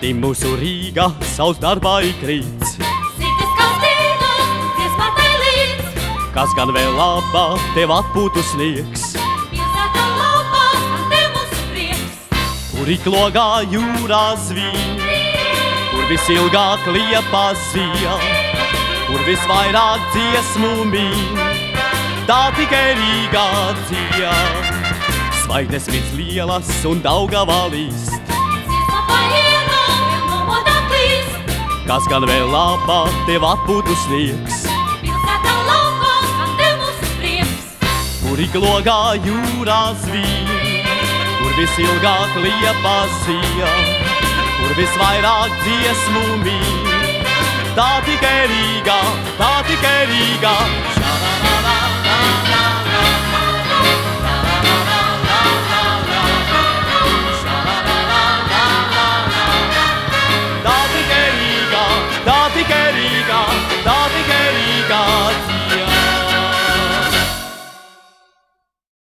Tī mūsu Rīga savs darbā ikrīts. Sirds kastīga, dziesmātai līdz. Kas gan vēl labā tev atpūtu sniegs. Pilsēta labā, ar tev mūsu prieks. Kur iklogā jūrā zvīn, kur visilgāk liepā zija, kur visvairāk dziesmu mīn, tā tikai Rīgā dzija. Zvaigznes viens lielas un Daugavā līst. Dziesma pa ielām, vēl nomodā klīst. Kas gan vēl labā tev atpūtu sniegs. Pilsēta labā, ar tev mūsu prieks. Kur iklogā jūrā zvīn, kur visilgāk liepā zija, kur visvairāk dziesmu mīn, tā tikai Rīgā,